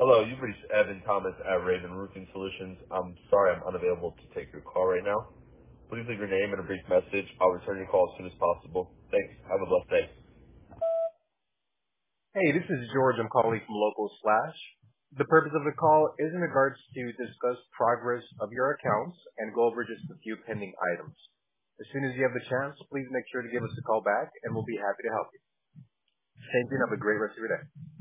Hello, you've reached Evan Thomas at Raven Roofing Solutions. I'm sorry I'm unavailable to take your call right now. Please leave your name and a brief message. I'll return your call as soon as possible. Thanks. Have a blessed day. Hey, this is George. I'm calling from Local Slash. The purpose of the call is in regards to discuss progress of your accounts and go over just a few pending items. As soon as you have the chance, please make sure to give us a call back and we'll be happy to help you. Thank you and have a great rest of your day.